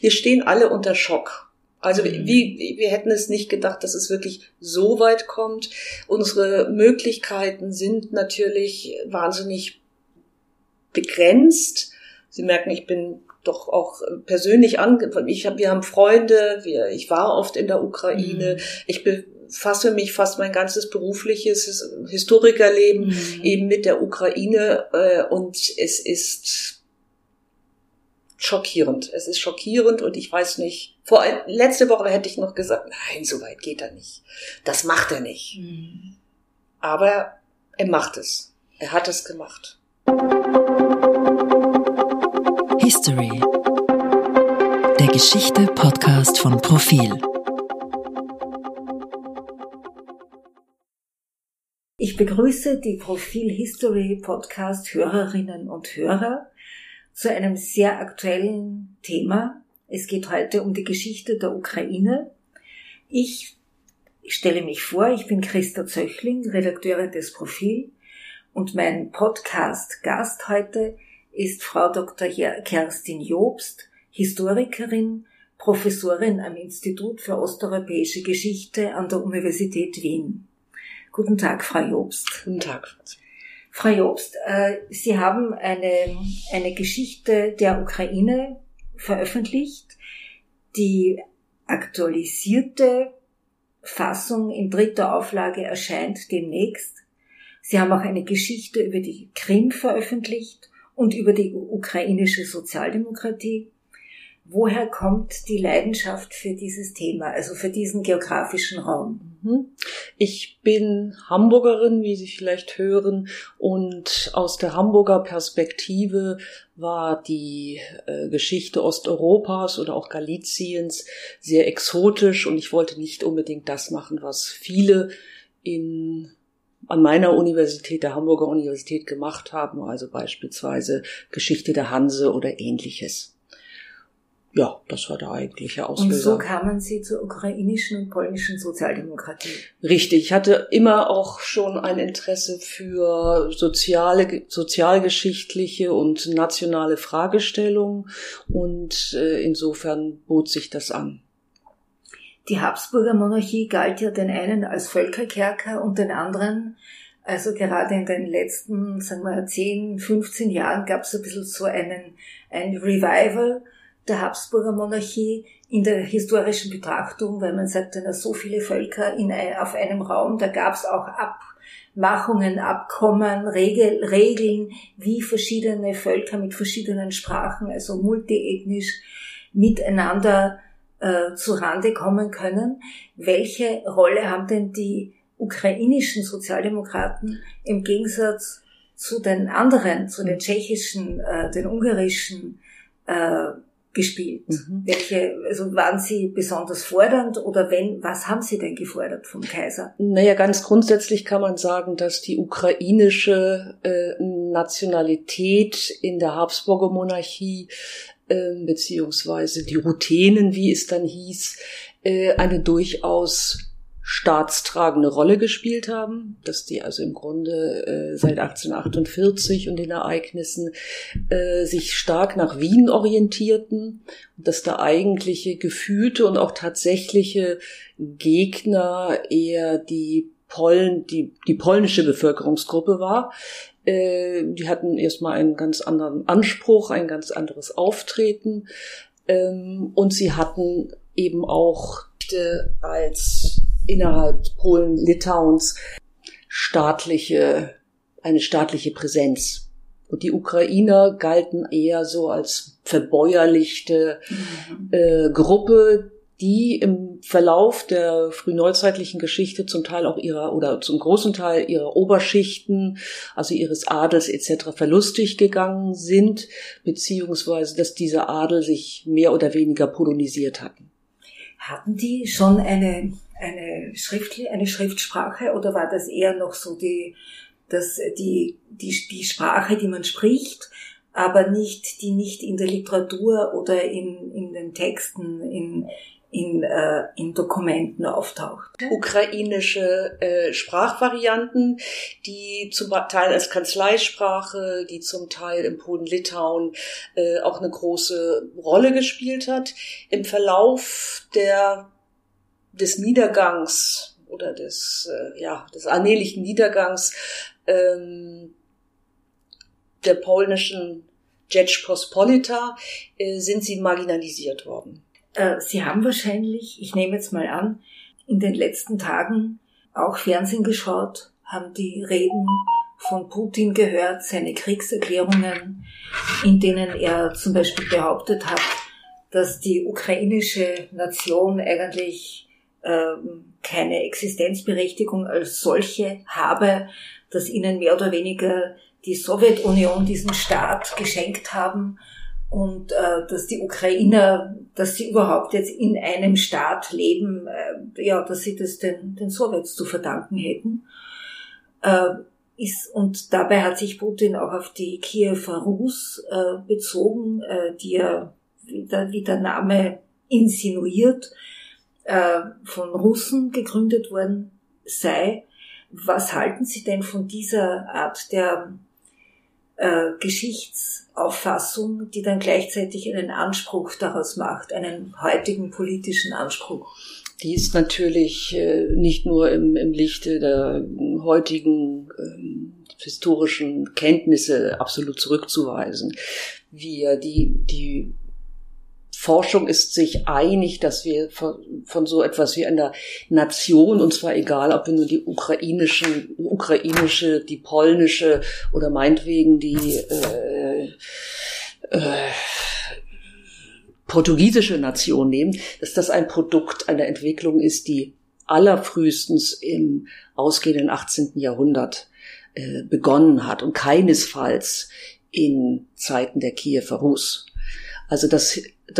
wir stehen alle unter Schock. Also wir hätten es nicht gedacht, dass es wirklich so weit kommt. Unsere Möglichkeiten sind natürlich wahnsinnig begrenzt. Sie merken, ich bin doch auch persönlich wir haben Freunde, ich war oft in der Ukraine, ich befasse mich fast mein ganzes berufliches Historikerleben eben mit der Ukraine und es ist schockierend. Es ist schockierend und ich weiß nicht, letzte Woche hätte ich noch gesagt, nein, so weit geht er nicht. Das macht er nicht. Aber er macht es. Er hat es gemacht. History. Der Geschichte-Podcast von Profil. Ich begrüße die Profil History Podcast Hörerinnen und Hörer zu einem sehr aktuellen Thema. Es geht heute um die Geschichte der Ukraine. Ich stelle mich vor, ich bin Christa Zöchling, Redakteurin des Profil und mein Podcast-Gast heute ist Frau Dr. Kerstin Jobst, Historikerin, Professorin am Institut für osteuropäische Geschichte an der Universität Wien. Guten Tag, Frau Jobst. Guten Tag. Frau Jobst, Sie haben eine Geschichte der Ukraine veröffentlicht. Die aktualisierte Fassung in 3. Auflage erscheint demnächst. Sie haben auch eine Geschichte über die Krim veröffentlicht und über die ukrainische Sozialdemokratie. Woher kommt die Leidenschaft für dieses Thema, also für diesen geografischen Raum? Ich bin Hamburgerin, wie Sie vielleicht hören, und aus der Hamburger Perspektive war die Geschichte Osteuropas oder auch Galiciens sehr exotisch und ich wollte nicht unbedingt das machen, was viele an meiner Universität, der Hamburger Universität, gemacht haben, also beispielsweise Geschichte der Hanse oder Ähnliches. Ja, das war der eigentliche Auslöser. Und so kamen Sie zur ukrainischen und polnischen Sozialdemokratie. Richtig, ich hatte immer auch schon ein Interesse für sozialgeschichtliche und nationale Fragestellungen und insofern bot sich das an. Die Habsburger Monarchie galt ja den einen als Völkerkerker und den anderen, also gerade in den letzten, sagen wir 10, 15 Jahren gab es ein bisschen so ein Revival der Habsburger Monarchie in der historischen Betrachtung, weil man sagt, so viele Völker auf einem Raum, da gab es auch Abmachungen, Abkommen, Regeln, wie verschiedene Völker mit verschiedenen Sprachen, also multiethnisch miteinander zurande kommen können. Welche Rolle haben denn die ukrainischen Sozialdemokraten im Gegensatz zu den anderen, zu den tschechischen, den ungarischen, gespielt? Also waren Sie besonders fordernd oder was haben Sie denn gefordert vom Kaiser? Naja, ganz grundsätzlich kann man sagen, dass die ukrainische Nationalität in der Habsburger Monarchie beziehungsweise die Ruthenen, wie es dann hieß, eine durchaus staatstragende Rolle gespielt haben, dass die also im Grunde seit 1848 und den Ereignissen sich stark nach Wien orientierten und dass der eigentliche gefühlte und auch tatsächliche Gegner eher die polnische Bevölkerungsgruppe war. Die hatten erstmal einen ganz anderen Anspruch, ein ganz anderes Auftreten und sie hatten eben auch als innerhalb Polen-Litauens eine staatliche Präsenz. Und die Ukrainer galten eher so als verbäuerlichte Gruppe, die im Verlauf der frühneuzeitlichen Geschichte zum Teil auch zum großen Teil ihrer Oberschichten, also ihres Adels etc. verlustig gegangen sind, beziehungsweise dass dieser Adel sich mehr oder weniger polonisiert hatten. Hatten die schon eine Schriftsprache oder war das eher noch so die Sprache, die man spricht, aber die nicht in der Literatur oder in den Texten, in in Dokumenten auftaucht. Ukrainische Sprachvarianten, die zum Teil als Kanzleisprache, die zum Teil im Polen-Litauen auch eine große Rolle gespielt hat. Im Verlauf des Niedergangs oder des allmählichen Niedergangs der polnischen Rzeczpospolita sind sie marginalisiert worden. Sie haben wahrscheinlich, ich nehme jetzt mal an, in den letzten Tagen auch Fernsehen geschaut, haben die Reden von Putin gehört, seine Kriegserklärungen, in denen er zum Beispiel behauptet hat, dass die ukrainische Nation eigentlich keine Existenzberechtigung als solche habe, dass ihnen mehr oder weniger die Sowjetunion diesen Staat geschenkt haben und dass die Ukrainer, dass sie überhaupt jetzt in einem Staat leben, dass sie das den Sowjets zu verdanken hätten. Und dabei hat sich Putin auch auf die Kiewer Rus bezogen, die ja, wie der Name insinuiert, von Russen gegründet worden sei. Was halten Sie denn von dieser Art der Geschichtsauffassung, die dann gleichzeitig einen Anspruch daraus macht, einen heutigen politischen Anspruch? Die ist natürlich nicht nur im Lichte der heutigen historischen Kenntnisse absolut zurückzuweisen. Die Forschung ist sich einig, dass wir von so etwas wie einer Nation, und zwar egal, ob wir nur die ukrainische, die polnische oder meinetwegen die portugiesische Nation nehmen, dass das ein Produkt einer Entwicklung ist, die allerfrühestens im ausgehenden 18. Jahrhundert begonnen hat und keinesfalls in Zeiten der Kiewer Rus. Also dass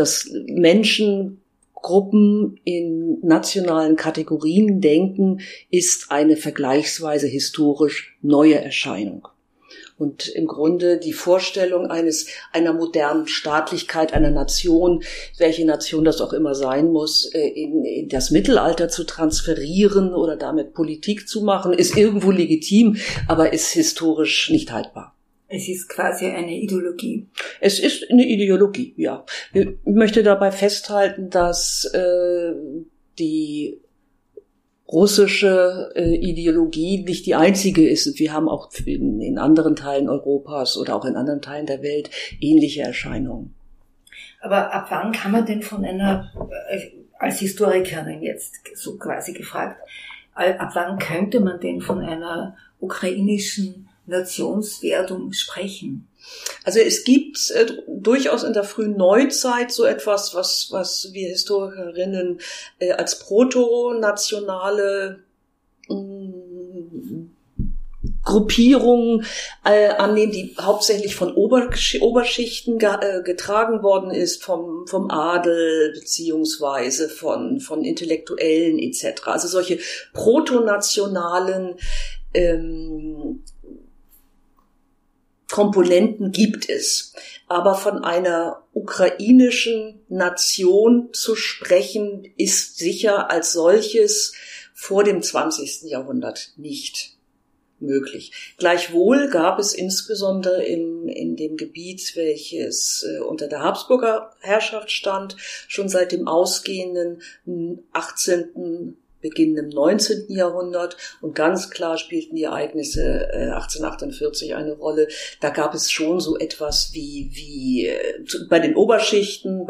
Menschengruppen in nationalen Kategorien denken, ist eine vergleichsweise historisch neue Erscheinung. Und im Grunde die Vorstellung einer modernen Staatlichkeit, einer Nation, welche Nation das auch immer sein muss, in das Mittelalter zu transferieren oder damit Politik zu machen, ist irgendwo legitim, aber ist historisch nicht haltbar. Es ist quasi eine Ideologie. Es ist eine Ideologie, ja. Ich möchte dabei festhalten, dass die russische Ideologie nicht die einzige ist. Wir haben auch in anderen Teilen Europas oder auch in anderen Teilen der Welt ähnliche Erscheinungen. Aber ab wann kann man denn von einer, als Historikerin jetzt so quasi gefragt, ab wann könnte man denn von einer ukrainischen Nationswerdung sprechen? Also es gibt durchaus in der frühen Neuzeit so etwas, was wir Historikerinnen als proto-nationale Gruppierungen annehmen, die hauptsächlich von Oberschichten getragen worden ist, vom Adel beziehungsweise von Intellektuellen etc. Also solche proto-nationalen Komponenten gibt es. Aber von einer ukrainischen Nation zu sprechen, ist sicher als solches vor dem 20. Jahrhundert nicht möglich. Gleichwohl gab es insbesondere in dem Gebiet, welches unter der Habsburger Herrschaft stand, schon seit dem ausgehenden 18., beginnendem 19. Jahrhundert, und ganz klar spielten die In 1848 eine Rolle. Da gab es schon so etwas wie bei den Oberschichten,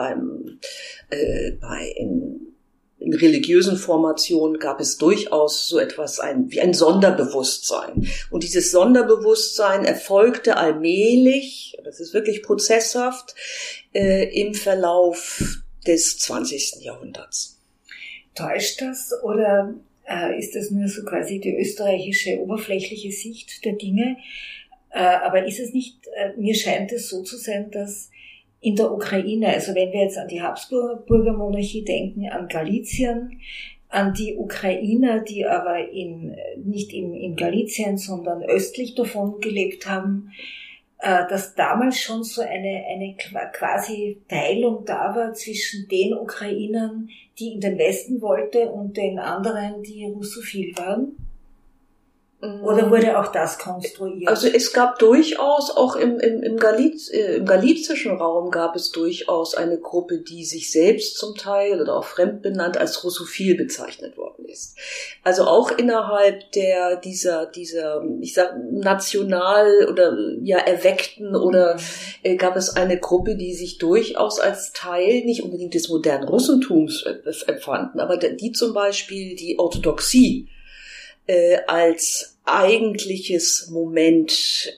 in religiösen Formationen gab es durchaus so etwas wie ein Sonderbewusstsein. Und dieses Sonderbewusstsein erfolgte allmählich, das ist wirklich prozesshaft, im Verlauf des 20. Jahrhunderts. Täuscht das oder ist das nur so quasi die österreichische oberflächliche Sicht der Dinge? Aber ist es nicht, mir scheint es so zu sein, dass in der Ukraine, also wenn wir jetzt an die Habsburger Monarchie denken, an Galizien, an die Ukrainer, die aber nicht in Galizien, sondern östlich davon gelebt haben, dass damals schon so eine quasi Teilung da war zwischen den Ukrainern, die in den Westen wollten, und den anderen, die russophil waren? Oder wurde auch das konstruiert? Also es gab durchaus, auch im galizischen Raum gab es durchaus eine Gruppe, die sich selbst zum Teil oder auch fremd benannt als russophil bezeichnet worden ist. Also auch innerhalb dieser ich sag national oder ja erweckten oder gab es eine Gruppe, die sich durchaus als Teil nicht unbedingt des modernen Russentums empfanden, aber die zum Beispiel die Orthodoxie als eigentliches Moment,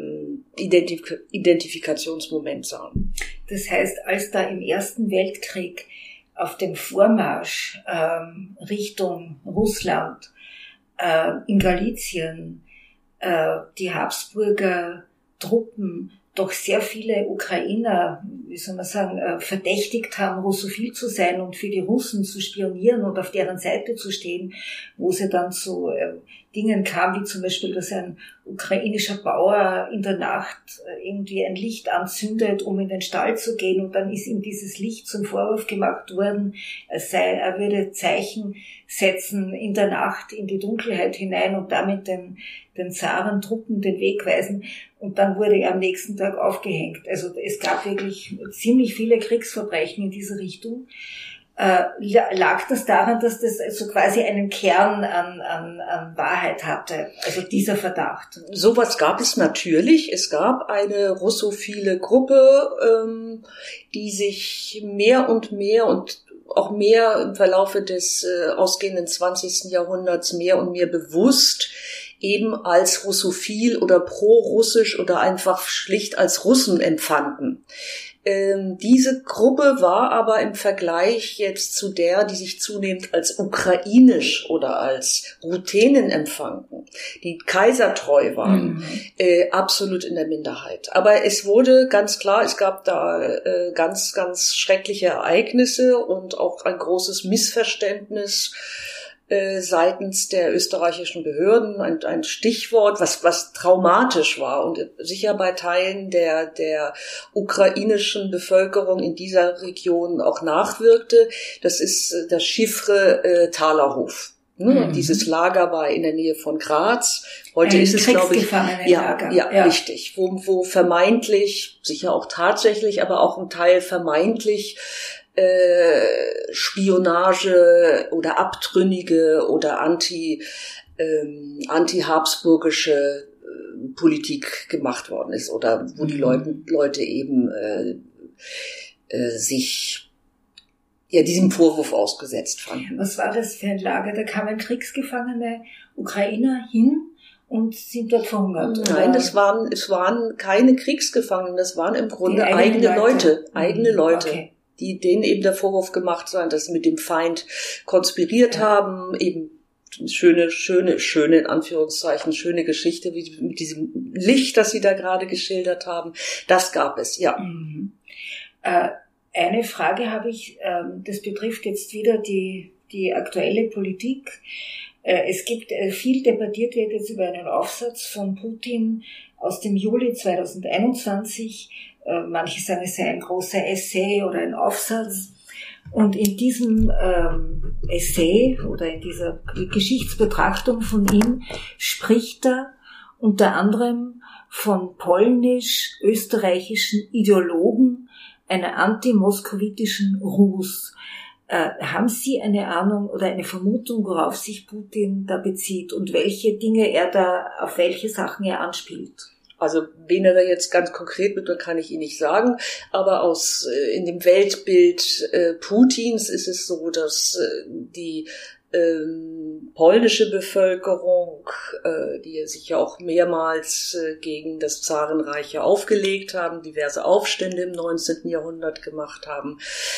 Identifikationsmoment sahen. Das heißt, als da im Ersten Weltkrieg auf dem Vormarsch Richtung Russland in Galizien die Habsburger Truppen doch sehr viele Ukrainer, wie soll man sagen, verdächtigt haben, russophil zu sein und für die Russen zu spionieren und auf deren Seite zu stehen, wo sie dann zu Dingen kam, wie zum Beispiel, dass ein ukrainischer Bauer in der Nacht irgendwie ein Licht anzündet, um in den Stall zu gehen, und dann ist ihm dieses Licht zum Vorwurf gemacht worden, er würde Zeichen setzen in der Nacht in die Dunkelheit hinein und damit den Zarentruppen den Weg weisen, und dann wurde er am nächsten Tag aufgehängt. Also es gab wirklich ziemlich viele Kriegsverbrechen in diese Richtung. Lag das daran, dass das so quasi einen Kern an Wahrheit hatte, also dieser Verdacht? Sowas gab es natürlich. Es gab eine russophile Gruppe, die sich mehr und auch mehr im Verlaufe des ausgehenden 20. Jahrhunderts mehr und mehr bewusst eben als russophil oder pro-russisch oder einfach schlicht als Russen empfanden. Diese Gruppe war aber im Vergleich jetzt zu der, die sich zunehmend als ukrainisch oder als Ruthenen empfanden, die kaisertreu waren, absolut in der Minderheit. Aber es wurde ganz klar, es gab da ganz, ganz schreckliche Ereignisse und auch ein großes Missverständnis seitens der österreichischen Behörden, ein Stichwort, was traumatisch war und sicher bei Teilen der ukrainischen Bevölkerung in dieser Region auch nachwirkte. Das ist das Chiffre Thalerhof. Dieses Lager war in der Nähe von Graz. Heute ist es, glaube ich, ja, richtig, wo vermeintlich, sicher auch tatsächlich, aber auch ein Teil vermeintlich Spionage oder abtrünnige oder anti-habsburgische Politik gemacht worden ist oder wo die Leute eben sich diesem Vorwurf ausgesetzt fanden. Was war das für ein Lager? Da kamen kriegsgefangene Ukrainer hin und sind dort verhungert? Nein, es waren keine Kriegsgefangenen, das waren im Grunde eigene Leute. Okay. Die denen eben der Vorwurf gemacht sein, dass sie mit dem Feind konspiriert haben, eben schöne, in Anführungszeichen, schöne Geschichte, wie mit diesem Licht, das Sie da gerade geschildert haben. Das gab es, ja. Eine Frage habe ich, das betrifft jetzt wieder die aktuelle Politik. Es gibt viel debattiert wird jetzt über einen Aufsatz von Putin aus dem Juli 2021. Manche sagen, es sei ein großer Essay oder ein Aufsatz. Und in diesem Essay oder in dieser Geschichtsbetrachtung von ihm spricht er unter anderem von polnisch-österreichischen Ideologen einer antimoskowitischen Rus. Haben Sie eine Ahnung oder eine Vermutung, worauf sich Putin da bezieht und welche Dinge auf welche Sachen er anspielt? Also wen er da jetzt ganz konkret mit, kann ich Ihnen nicht sagen, aber in dem Weltbild Putins ist es so, dass die polnische Bevölkerung, die sich ja auch mehrmals gegen das Zarenreich aufgelegt haben, diverse Aufstände im 19. Jahrhundert gemacht haben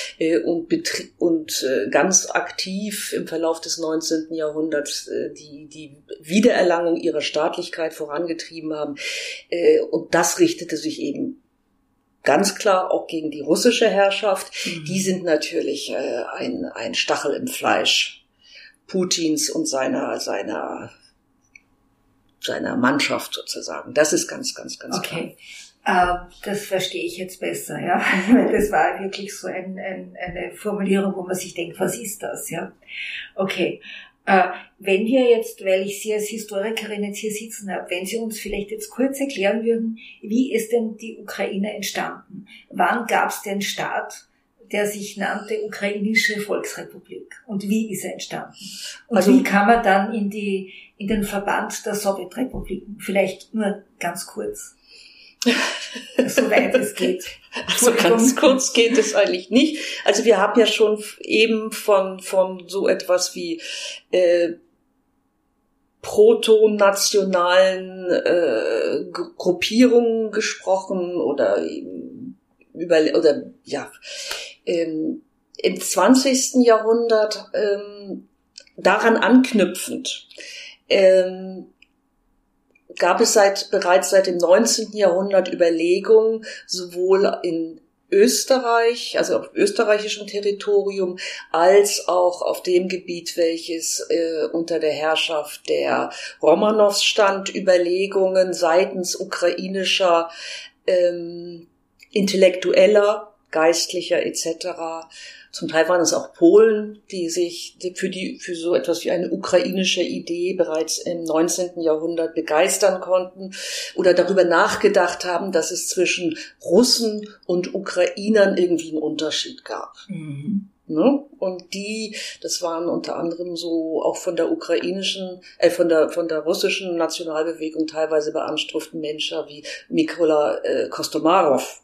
und ganz aktiv im Verlauf des 19. Jahrhunderts die Wiedererlangung ihrer Staatlichkeit vorangetrieben haben. Und das richtete sich eben ganz klar auch gegen die russische Herrschaft. Die sind natürlich ein Stachel im Fleisch Putins und seiner Mannschaft sozusagen. Das ist ganz, ganz, ganz klar. Okay. Das verstehe ich jetzt besser, ja. Weil das war wirklich so eine Formulierung, wo man sich denkt, was ist das, ja? Okay. Wenn wir jetzt, weil ich Sie als Historikerin jetzt hier sitzen habe, wenn Sie uns vielleicht jetzt kurz erklären würden, wie ist denn die Ukraine entstanden? Wann gab es den Staat, der sich nannte Ukrainische Volksrepublik? Und wie ist er entstanden? Und also, wie kam er dann in den Verband der Sowjetrepubliken? Vielleicht nur ganz kurz. Soweit es geht. Also ganz kurz geht es eigentlich nicht. Also wir haben ja schon eben von so etwas wie protonationalen Gruppierungen gesprochen oder im 20. Jahrhundert daran anknüpfend gab es bereits seit dem 19. Jahrhundert Überlegungen, sowohl in Österreich, also auf österreichischem Territorium, als auch auf dem Gebiet, welches unter der Herrschaft der Romanows stand, Überlegungen seitens ukrainischer Intellektueller, Geistlicher etc. Zum Teil waren es auch Polen, die sich für so etwas wie eine ukrainische Idee bereits im 19. Jahrhundert begeistern konnten oder darüber nachgedacht haben, dass es zwischen Russen und Ukrainern irgendwie einen Unterschied gab. Mhm. Ne? Und das waren unter anderem so auch von der von der russischen Nationalbewegung teilweise beanspruchten Menschen wie Mykola Kostomarow.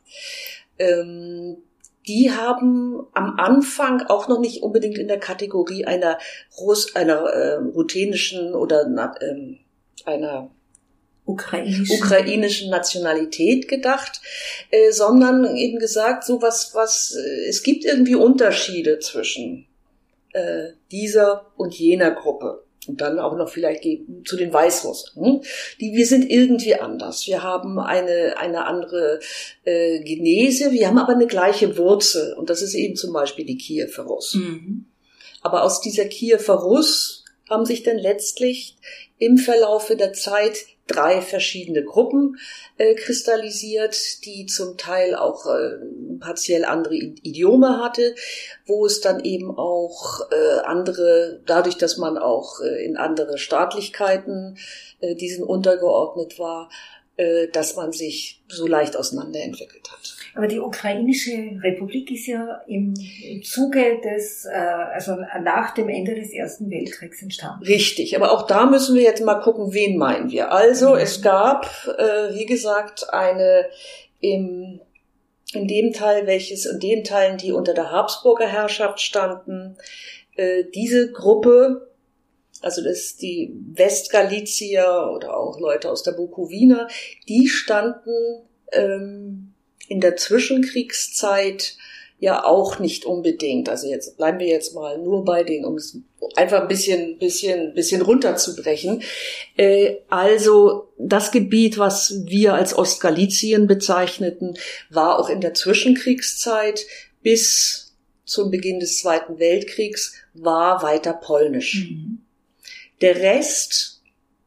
Die haben am Anfang auch noch nicht unbedingt in der Kategorie einer ruthenischen oder einer ukrainischen Nationalität gedacht, sondern eben gesagt, so es gibt irgendwie Unterschiede zwischen dieser und jener Gruppe. Und dann auch noch vielleicht zu den Weißrussen. Wir sind irgendwie anders. Wir haben eine andere Genese, wir haben aber eine gleiche Wurzel. Und das ist eben zum Beispiel die Kiewer Russ. Mhm. Aber aus dieser Kiewer Russ haben sich dann letztlich im Verlaufe der Zeit 3 verschiedene Gruppen kristallisiert, die zum Teil auch partiell andere Idiome hatte, wo es dann eben auch dadurch, dass man auch in andere Staatlichkeiten diesen untergeordnet war, dass man sich so leicht auseinanderentwickelt hat. Aber die Ukrainische Republik ist ja im Zuge also nach dem Ende des Ersten Weltkriegs entstanden. Richtig, aber auch da müssen wir jetzt mal gucken, wen meinen wir. Also es gab, wie gesagt, in den Teilen, die unter der Habsburger Herrschaft standen, diese Gruppe, also das ist die Westgalizier oder auch Leute aus der Bukowina, die standen in der Zwischenkriegszeit ja auch nicht unbedingt. Also jetzt bleiben wir jetzt mal nur bei denen, um es einfach ein bisschen runterzubrechen. Also das Gebiet, was wir als Ostgalizien bezeichneten, war auch in der Zwischenkriegszeit bis zum Beginn des Zweiten Weltkriegs war weiter polnisch. Mhm. Der Rest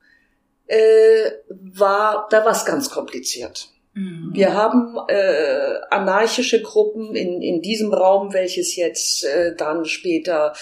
war es ganz kompliziert. Mhm. Wir haben anarchische Gruppen in diesem Raum, welches jetzt dann später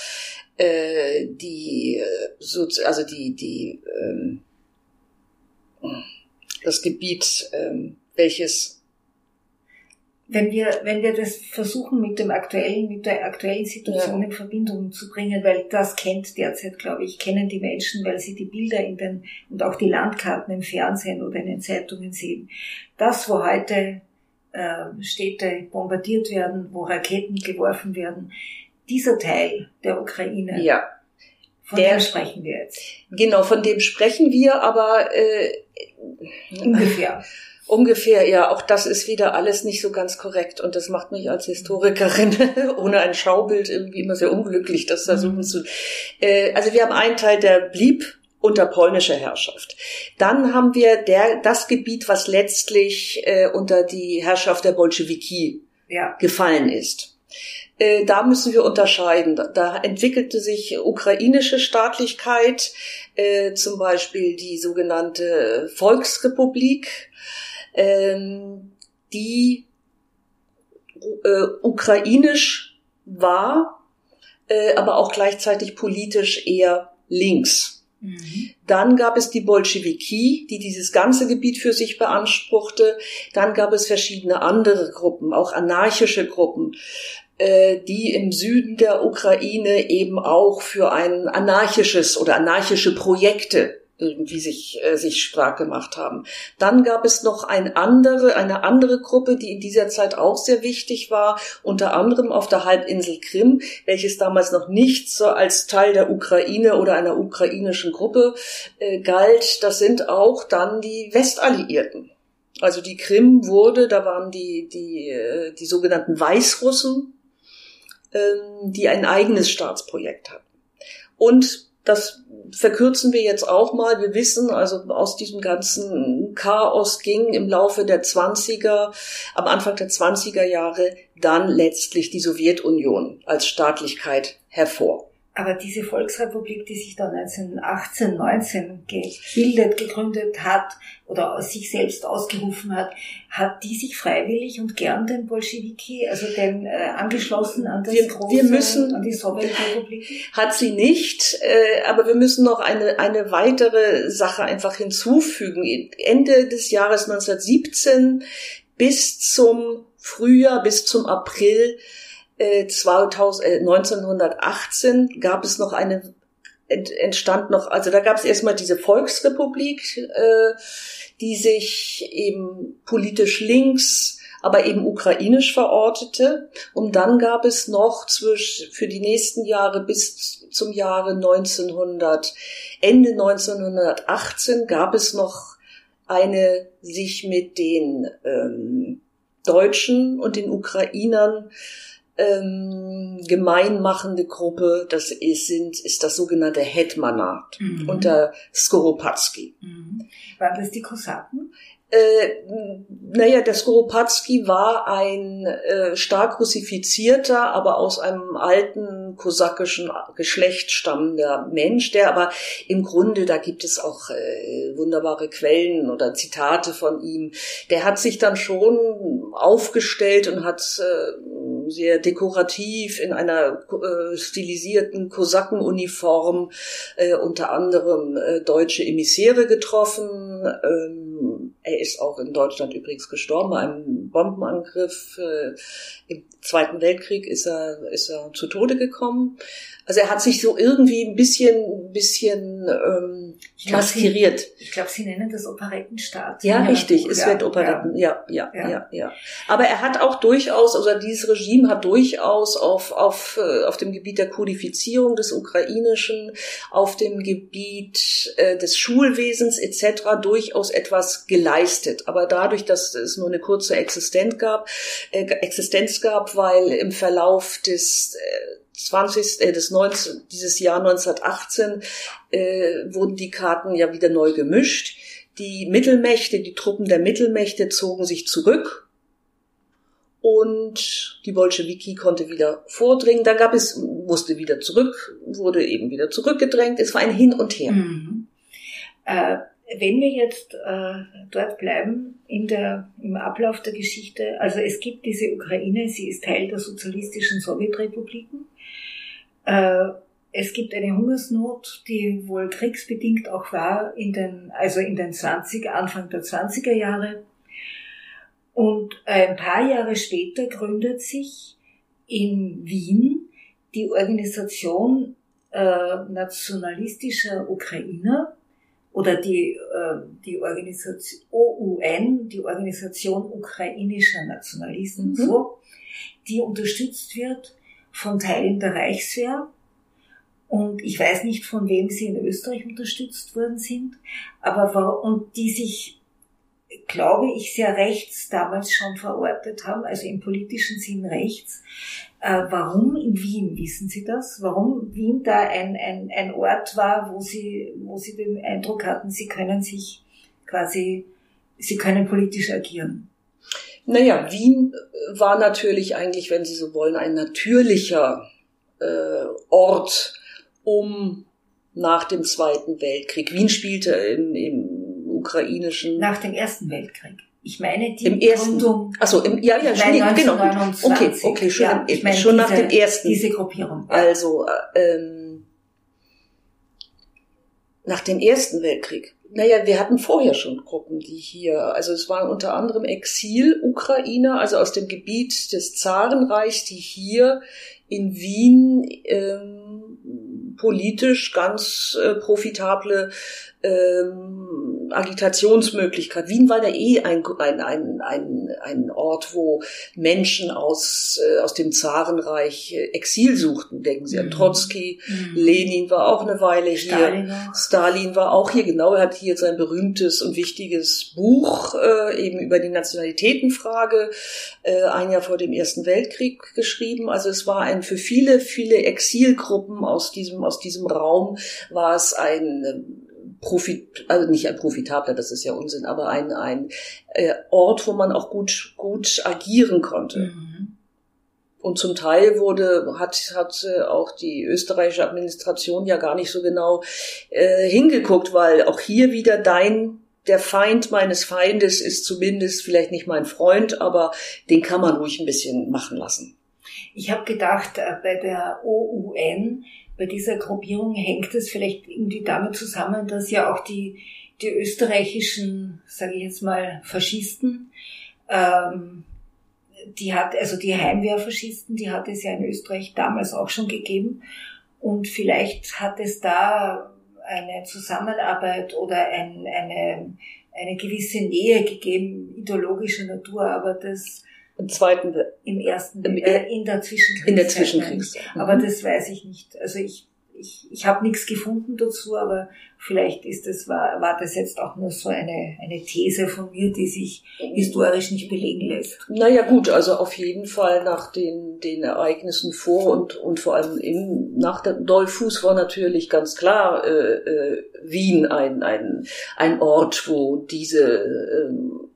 das Gebiet, welches wenn wir das versuchen mit der aktuellen Situation in Verbindung zu bringen, weil das kennen die Menschen, weil sie die Bilder und auch die Landkarten im Fernsehen oder in den Zeitungen sehen. Das, wo heute Städte bombardiert werden, wo Raketen geworfen werden, dieser Teil der Ukraine, von dem sprechen wir jetzt. Genau, von dem sprechen wir, aber Ungefähr, ja. Auch das ist wieder alles nicht so ganz korrekt. Und das macht mich als Historikerin ohne ein Schaubild irgendwie immer sehr unglücklich, das versuchen zu. Also wir haben einen Teil, der blieb unter polnischer Herrschaft. Dann haben wir das Gebiet, was letztlich unter die Herrschaft der Bolschewiki gefallen ist. Da müssen wir unterscheiden. Da entwickelte sich ukrainische Staatlichkeit, zum Beispiel die sogenannte Volksrepublik. die ukrainisch war, aber auch gleichzeitig politisch eher links. Mhm. Dann gab es die Bolschewiki, die dieses ganze Gebiet für sich beanspruchte. Dann gab es verschiedene andere Gruppen, auch anarchische Gruppen, die im Süden der Ukraine eben auch für ein anarchisches oder anarchische Projekte irgendwie sich stark gemacht haben. Dann gab es noch eine andere Gruppe, die in dieser Zeit auch sehr wichtig war, unter anderem auf der Halbinsel Krim, welches damals noch nicht so als Teil der Ukraine oder einer ukrainischen Gruppe galt. Das sind auch dann die Westalliierten. Also die Krim da waren die sogenannten Weißrussen, die ein eigenes Staatsprojekt hatten. Und das verkürzen wir jetzt auch mal. Wir wissen, also aus diesem ganzen Chaos ging im Laufe der am Anfang der 20er Jahre dann letztlich die Sowjetunion als Staatlichkeit hervor. Aber diese Volksrepublik, die sich dann 1918, 19 gegründet hat oder sich selbst ausgerufen hat die sich freiwillig und gern den Bolschewiki, also angeschlossen an an die Sowjetrepublik? Hat sie nicht, aber wir müssen noch eine weitere Sache einfach hinzufügen. Ende des Jahres 1917 bis zum April 1918 gab es noch da gab es erstmal diese Volksrepublik, die sich eben politisch links, aber eben ukrainisch verortete. Und dann gab es noch für die nächsten Jahre bis zum Jahre Ende 1918 gab es noch eine sich mit den Deutschen und den Ukrainern gemeinmachende Gruppe, das ist das sogenannte Hetmanat unter Skoropadsky. Waren das die Kosaken? Der Skoropadsky war ein stark russifizierter, aber aus einem alten kosakischen Geschlecht stammender Mensch, der aber im Grunde, da gibt es auch wunderbare Quellen oder Zitate von ihm, der hat sich dann schon aufgestellt und hat sehr dekorativ in einer stilisierten Kosakenuniform unter anderem deutsche Emissäre getroffen. Er ist auch in Deutschland übrigens gestorben bei einem Bombenangriff. Im Zweiten Weltkrieg ist er zu Tode gekommen. Also er hat sich so irgendwie ein bisschen maskeriert. Ich glaube, Sie nennen das Operettenstaat. Ja, richtig. Es wird Operetten. Ja. Aber er hat auch durchaus, also dieses Regime hat durchaus auf dem Gebiet der Kodifizierung des Ukrainischen, auf dem Gebiet des Schulwesens etc. durchaus etwas geleistet. Aber dadurch, dass es nur eine kurze Existenz gab, weil im Verlauf dieses Jahr 1918 wurden die Karten ja wieder neu gemischt. Die Truppen der Mittelmächte zogen sich zurück und die Bolschewiki konnte wieder vordringen. Dann wurde eben wieder zurückgedrängt. Es war ein Hin und Her. Mhm. Wenn wir jetzt dort bleiben im Ablauf der Geschichte, also es gibt diese Ukraine, sie ist Teil der sozialistischen Sowjetrepubliken. Es gibt eine Hungersnot, die wohl kriegsbedingt auch war Anfang der 20er Jahre. Und ein paar Jahre später gründet sich in Wien die Organisation nationalistischer Ukrainer oder die Organisation OUN, die Organisation ukrainischer Nationalisten, die unterstützt wird von Teilen der Reichswehr. Und ich weiß nicht, von wem sie in Österreich unterstützt worden sind, und die sich, glaube ich, sehr rechts damals schon verortet haben, also im politischen Sinn rechts. Warum in Wien, wissen Sie das? Warum Wien da ein Ort war, wo Sie den Eindruck hatten, Sie können politisch agieren? Naja, Wien war natürlich eigentlich, wenn Sie so wollen, ein natürlicher Ort, um nach dem Zweiten Weltkrieg. Wien spielte im ukrainischen... Nach dem Ersten Weltkrieg. Ich meine die Gründung. Achso, genau. 1929. Okay, schon, ja, ich meine schon nach dem ersten. Diese Gruppierung. Ja. Also, nach dem Ersten Weltkrieg. Naja, wir hatten vorher schon Gruppen, die hier, also es waren unter anderem Exil-Ukrainer, also aus dem Gebiet des Zarenreichs, die hier in Wien politisch ganz profitable Agitationsmöglichkeit. Wien war ja ein Ort, wo Menschen aus dem Zarenreich Exil suchten. Denken Sie an Trotzki, Lenin war auch eine Weile hier, Stalin war auch hier, genau, er hat hier sein berühmtes und wichtiges Buch eben über die Nationalitätenfrage ein Jahr vor dem Ersten Weltkrieg geschrieben. Also es war für viele, viele Exilgruppen aus diesem Raum war es also nicht ein profitabler, das ist ja Unsinn, aber ein Ort, wo man auch gut agieren konnte. Mhm. Und zum Teil hat auch die österreichische Administration ja gar nicht so genau hingeguckt, weil auch hier wieder der Feind meines Feindes ist zumindest vielleicht nicht mein Freund, aber den kann man ruhig ein bisschen machen lassen. Ich habe gedacht, bei der OUN, bei dieser Gruppierung hängt es vielleicht irgendwie damit zusammen, dass ja auch die österreichischen, sage ich jetzt mal, Faschisten, die Heimwehrfaschisten, die hat es ja in Österreich damals auch schon gegeben. Und vielleicht hat es da eine Zusammenarbeit oder eine gewisse Nähe gegeben, ideologischer Natur, aber das im zweiten, im ersten, in der Zwischenkriegszeit. In der Zwischenkriegszeit. Aber das weiß ich nicht. Also ich habe nichts gefunden dazu, aber vielleicht war das jetzt auch nur so eine These von mir, die sich historisch nicht belegen lässt. Naja, gut, also auf jeden Fall nach den Ereignissen vor und vor allem nach der Dollfuß war natürlich ganz klar Wien ein Ort, wo diese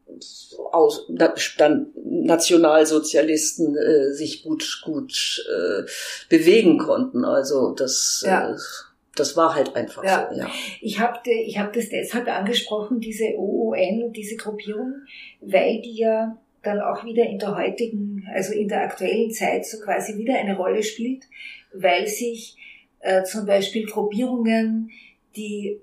dann Nationalsozialisten sich gut bewegen konnten. Also das war halt einfach so. Ja. Ich hab das deshalb angesprochen, diese OUN und diese Gruppierung, weil die ja dann auch wieder in der aktuellen Zeit so quasi wieder eine Rolle spielt, weil sich zum Beispiel Gruppierungen, die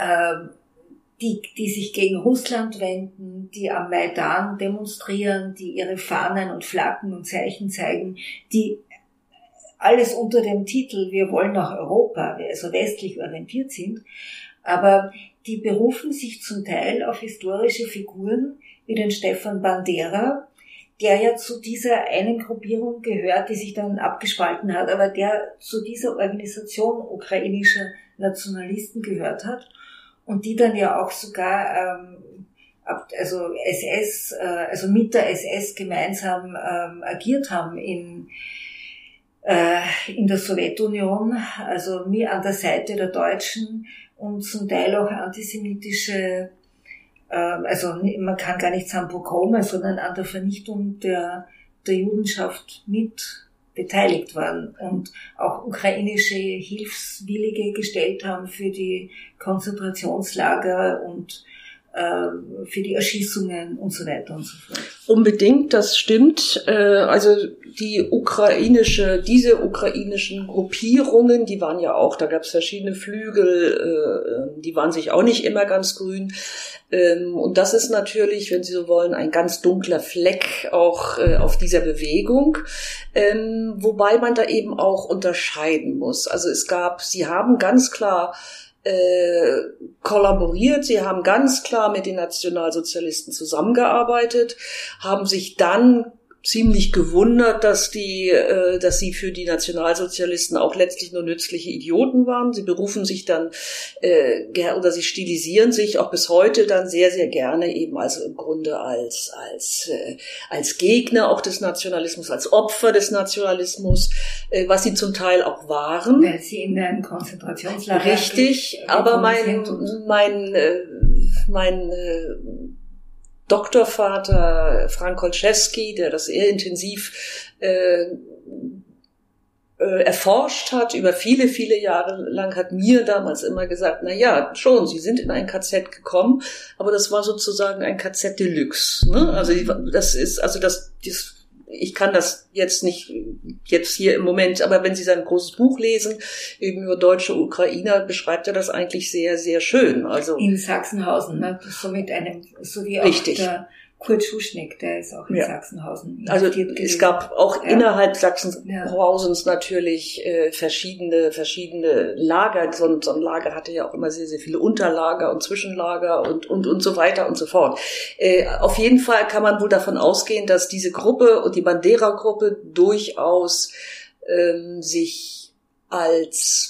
sich gegen Russland wenden, die am Maidan demonstrieren, die ihre Fahnen und Flaggen und Zeichen zeigen, die alles unter dem Titel "Wir wollen nach Europa", also westlich orientiert sind, aber die berufen sich zum Teil auf historische Figuren wie den Stefan Bandera, der ja zu dieser einen Gruppierung gehört, die sich dann abgespalten hat, aber der zu dieser Organisation ukrainischer Nationalisten gehört hat. Und die dann ja auch sogar, mit der SS gemeinsam agiert haben in der Sowjetunion, also an der Seite der Deutschen und zum Teil auch antisemitische, man kann gar nicht sagen Pogrome, sondern an der Vernichtung der Judenschaft mit beteiligt waren und auch ukrainische Hilfswillige gestellt haben für die Konzentrationslager und für die Erschießungen und so weiter und so fort. Unbedingt, das stimmt. Also diese ukrainischen Gruppierungen, die waren ja auch, da gab es verschiedene Flügel, die waren sich auch nicht immer ganz grün. Und das ist natürlich, wenn Sie so wollen, ein ganz dunkler Fleck auch auf dieser Bewegung, wobei man da eben auch unterscheiden muss. Also sie haben ganz klar kollaboriert, sie haben ganz klar mit den Nationalsozialisten zusammengearbeitet, haben sich dann ziemlich gewundert, dass sie für die Nationalsozialisten auch letztlich nur nützliche Idioten waren. Sie berufen sich dann oder sie stilisieren sich auch bis heute dann sehr, sehr gerne eben also im Grunde als Gegner auch des Nationalismus, als Opfer des Nationalismus, was sie zum Teil auch waren. Weil sie in einem Konzentrationslager. Richtig, aber mein Doktorvater Frank Olszewski, der das eher intensiv erforscht hat, über viele, viele Jahre lang, hat mir damals immer gesagt, na ja, schon, Sie sind in ein KZ gekommen, aber das war sozusagen ein KZ Deluxe, ne? Also ich kann das jetzt nicht jetzt hier im Moment, aber wenn Sie sein großes Buch lesen, eben über deutsche Ukrainer, beschreibt er das eigentlich sehr, sehr schön. Also in Sachsenhausen, ne? So wie auch richtig. Der Kurt Schuschnigg, der ist auch in Sachsenhausen. Also es gab auch innerhalb Sachsenhausens natürlich verschiedene Lager. So ein Lager hatte ja auch immer sehr, sehr viele Unterlager und Zwischenlager und so weiter und so fort. Auf jeden Fall kann man wohl davon ausgehen, dass diese Gruppe und die Bandera-Gruppe durchaus sich als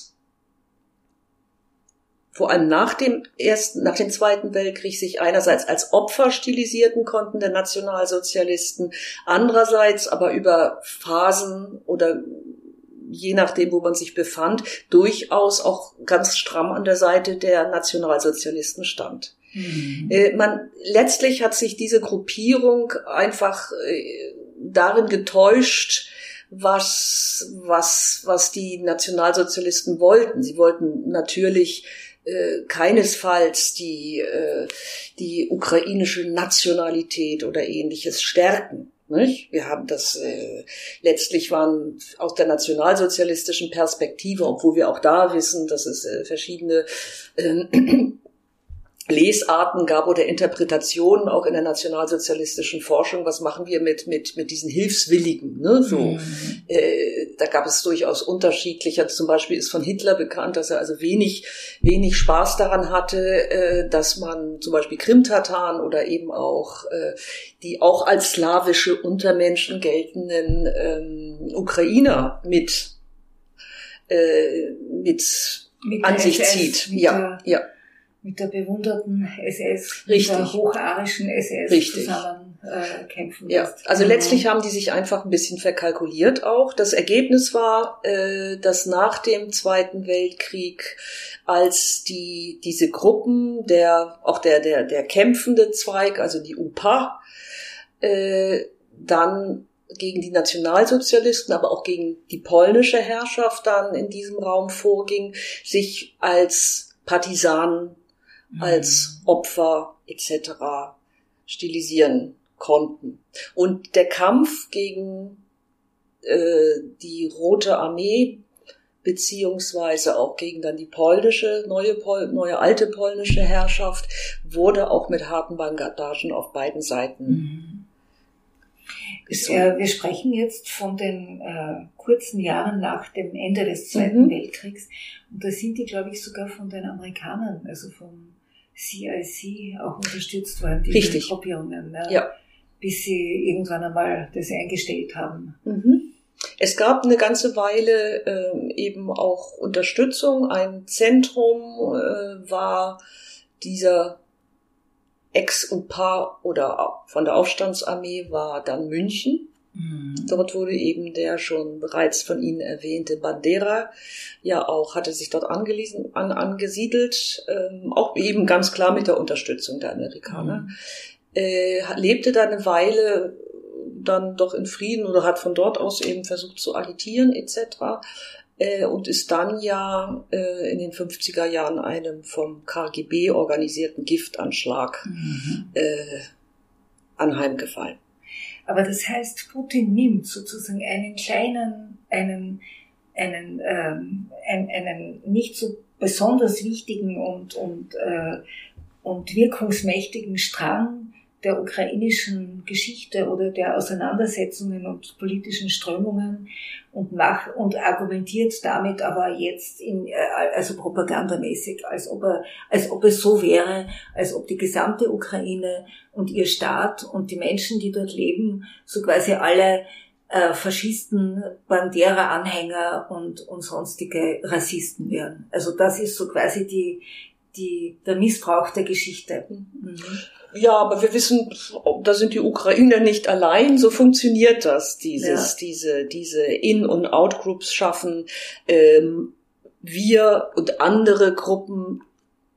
vor allem nach dem Zweiten Weltkrieg sich einerseits als Opfer stilisierten konnten der Nationalsozialisten, andererseits aber über Phasen oder je nachdem, wo man sich befand, durchaus auch ganz stramm an der Seite der Nationalsozialisten stand. Letztlich hat sich diese Gruppierung einfach darin getäuscht, was die Nationalsozialisten wollten. Sie wollten natürlich keinesfalls die ukrainische Nationalität oder Ähnliches stärken. Nicht? Wir haben das letztlich waren aus der nationalsozialistischen Perspektive, obwohl wir auch da wissen, dass es verschiedene Lesarten gab oder Interpretationen auch in der nationalsozialistischen Forschung. Was machen wir mit diesen Hilfswilligen? Ne? So, da gab es durchaus unterschiedliche. Zum Beispiel ist von Hitler bekannt, dass er also wenig Spaß daran hatte, dass man zum Beispiel Krimtataren oder eben auch die auch als slawische Untermenschen geltenden Ukrainer mit an sich zieht. Ja. Mit der bewunderten SS, richtig. Mit der hocharischen SS richtig. Zusammen kämpfen. Ja, also letztlich haben die sich einfach ein bisschen verkalkuliert auch. Das Ergebnis war, dass nach dem Zweiten Weltkrieg, als diese Gruppen, der kämpfende Zweig, also die UPA, dann gegen die Nationalsozialisten, aber auch gegen die polnische Herrschaft dann in diesem Raum vorging, sich als Partisanen, als Opfer etc. stilisieren konnten. Und der Kampf gegen die Rote Armee beziehungsweise auch gegen dann die neue alte polnische Herrschaft wurde auch mit harten Bandagen auf beiden Seiten Wir sprechen jetzt von den kurzen Jahren nach dem Ende des Zweiten Weltkriegs. Und da sind die, glaube ich, sogar von den Amerikanern, also vom CIC, auch unterstützt worden, diese Gruppierungen, bis sie irgendwann einmal das eingestellt haben. Es gab eine ganze Weile eben auch Unterstützung. Ein Zentrum war dieser Ex-UPA oder von der Aufstandsarmee war dann München. Dort wurde eben der schon bereits von Ihnen erwähnte Bandera hatte sich dort angesiedelt, auch eben ganz klar mit der Unterstützung der Amerikaner. Lebte da eine Weile dann doch in Frieden oder hat von dort aus eben versucht zu agitieren etc. Und ist dann in den 50er Jahren einem vom KGB organisierten Giftanschlag anheimgefallen. Aber das heißt, Putin nimmt sozusagen einen nicht so besonders wichtigen und wirkungsmächtigen Strang der ukrainischen Geschichte oder der Auseinandersetzungen und politischen Strömungen und argumentiert damit aber jetzt also propagandamäßig, als ob es so wäre, als ob die gesamte Ukraine und ihr Staat und die Menschen, die dort leben, so quasi alle Faschisten, Bandera-Anhänger und sonstige Rassisten wären. Also das ist so quasi der Missbrauch der Geschichte. Ja, aber wir wissen, da sind die Ukrainer nicht allein. So funktioniert das. Diese In- und Out-Groups schaffen. Wir und andere Gruppen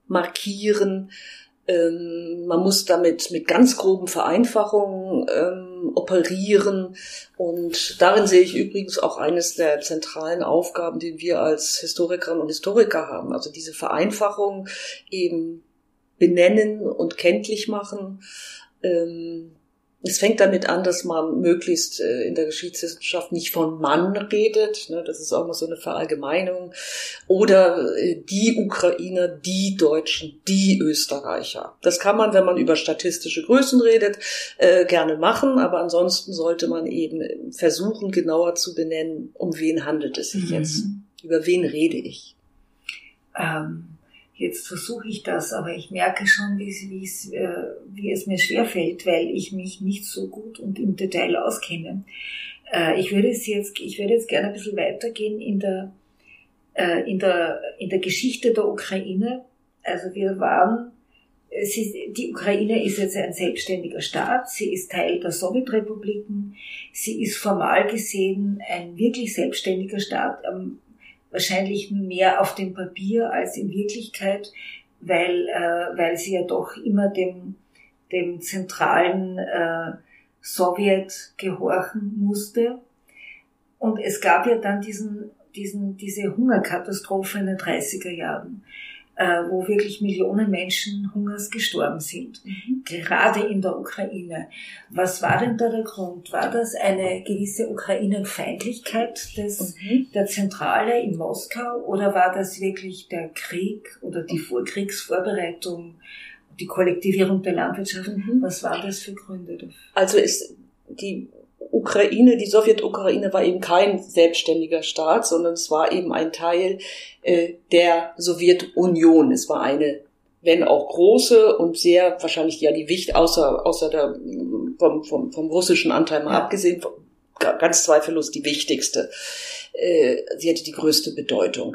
markieren. Man muss damit mit ganz groben Vereinfachungen operieren. Und darin sehe ich übrigens auch eines der zentralen Aufgaben, die wir als Historikerinnen und Historiker haben. Also diese Vereinfachung eben benennen und kenntlich machen. Es fängt damit an, dass man möglichst in der Geschichtswissenschaft nicht von Mann redet, ne, das ist auch mal so eine Verallgemeinung, oder die Ukrainer, die Deutschen, die Österreicher. Das kann man, wenn man über statistische Größen redet, gerne machen, aber ansonsten sollte man eben versuchen, genauer zu benennen, um wen handelt es sich jetzt, über wen rede ich. Jetzt versuche ich das, aber ich merke schon, wie es mir schwerfällt, weil ich mich nicht so gut und im Detail auskenne. Ich würde jetzt gerne ein bisschen weitergehen in der Geschichte der Ukraine. Also die Ukraine ist jetzt ein selbstständiger Staat, sie ist Teil der Sowjetrepubliken, sie ist formal gesehen ein wirklich selbstständiger Staat, wahrscheinlich mehr auf dem Papier als in Wirklichkeit, weil sie ja doch immer dem zentralen Sowjet gehorchen musste. Und es gab ja dann diese Hungerkatastrophe in den 30er Jahren, wo wirklich Millionen Menschen hungers gestorben sind, gerade in der Ukraine. Was war denn da der Grund? War das eine gewisse Ukrainenfeindlichkeit der Zentrale in Moskau oder war das wirklich der Krieg oder die Kriegsvorbereitung, die Kollektivierung der Landwirtschaft? Was waren das für Gründe dafür? Also die Sowjetukraine war eben kein selbstständiger Staat, sondern es war eben ein Teil der Sowjetunion. Es war eine, wenn auch große und sehr wahrscheinlich ja außer der vom russischen Anteil mal abgesehen, ganz zweifellos die wichtigste. Sie hatte die größte Bedeutung.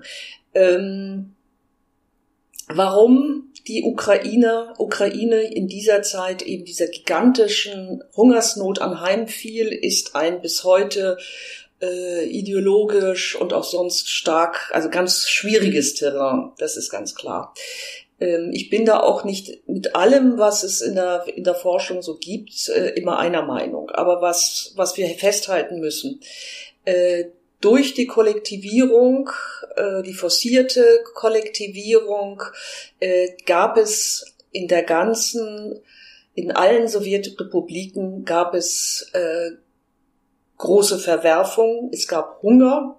Warum die Ukraine in dieser Zeit eben dieser gigantischen Hungersnot anheimfiel, ist ein bis heute ideologisch und auch sonst stark, also ganz schwieriges Terrain, das ist ganz klar. Ich bin da auch nicht mit allem, was es in der Forschung so gibt, immer einer Meinung. Aber was wir festhalten müssen, durch die Kollektivierung, die forcierte Kollektivierung, gab es in allen Sowjetrepubliken gab es große Verwerfungen, es gab Hunger,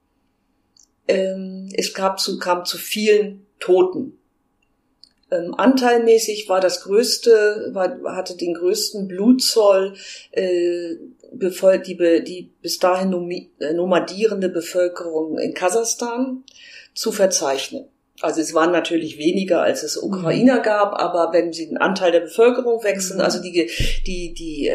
es kam zu vielen Toten. Anteilmäßig hatte den größten Blutzoll die bis dahin nomadierende Bevölkerung in Kasachstan zu verzeichnen. Also es waren natürlich weniger, als es Ukrainer gab, aber wenn Sie den Anteil der Bevölkerung wechseln, also die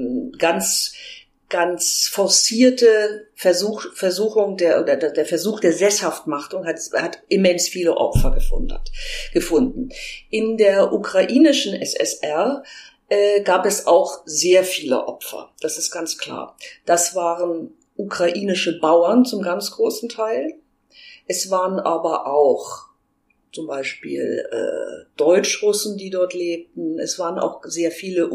ganz forcierte Versuchung der Versuch der Sesshaftmachtung hat immens viele Opfer gefunden. In der ukrainischen SSR gab es auch sehr viele Opfer. Das ist ganz klar. Das waren ukrainische Bauern zum ganz großen Teil. Es waren aber auch zum Beispiel Deutschrussen, die dort lebten. Es waren auch sehr viele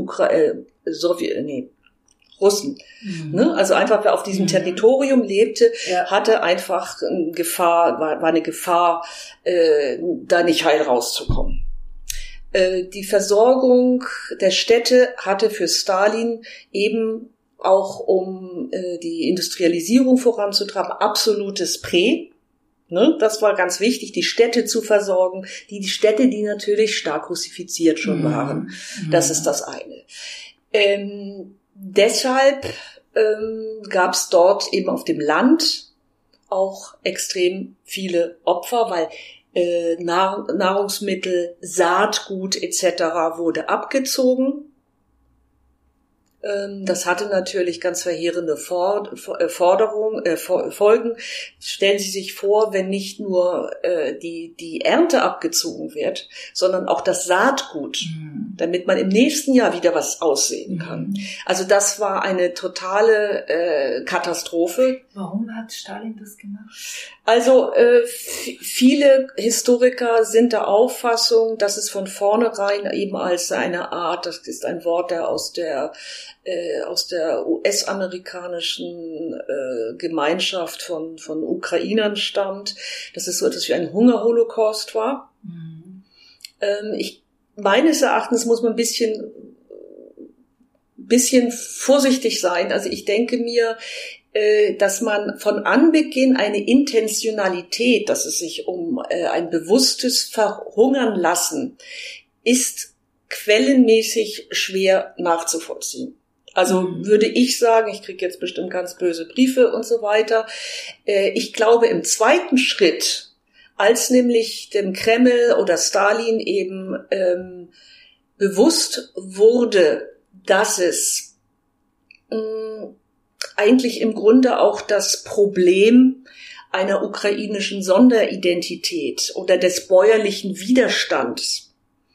Russen. Ne? Also einfach, wer auf diesem Territorium lebte, hatte einfach war eine Gefahr, da nicht heil rauszukommen. Die Versorgung der Städte hatte für Stalin eben auch, um die Industrialisierung voranzutreiben, absolutes Prä. Ne? Das war ganz wichtig, die Städte zu versorgen. Die Städte, die natürlich stark russifiziert schon waren. Das ist das eine. Deshalb gab es dort eben auf dem Land auch extrem viele Opfer, weil Nahrungsmittel, Saatgut etc. wurde abgezogen. Das hatte natürlich ganz verheerende Folgen. Stellen Sie sich vor, wenn nicht nur die Ernte abgezogen wird, sondern auch das Saatgut, damit man im nächsten Jahr wieder was aussehen kann. Also das war eine totale Katastrophe. Warum hat Stalin das gemacht? Also viele Historiker sind der Auffassung, dass es von vornherein eben als eine Art, das ist ein Wort, der aus der aus der US-amerikanischen Gemeinschaft von Ukrainern stammt, dass es so etwas wie ein Hungerholocaust war. Mhm. Meines Erachtens muss man ein bisschen vorsichtig sein. Also ich denke mir, dass man von Anbeginn eine Intentionalität, dass es sich um ein bewusstes Verhungern lassen, ist quellenmäßig schwer nachzuvollziehen. Also würde ich sagen, ich kriege jetzt bestimmt ganz böse Briefe und so weiter. Ich glaube, im zweiten Schritt, als nämlich dem Kreml oder Stalin eben bewusst wurde, dass es eigentlich im Grunde auch das Problem einer ukrainischen Sonderidentität oder des bäuerlichen Widerstands,